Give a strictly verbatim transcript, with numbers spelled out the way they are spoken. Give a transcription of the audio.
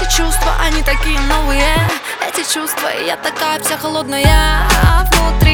Эти чувства, они такие новые. Эти чувства, и я такая вся холодная внутри.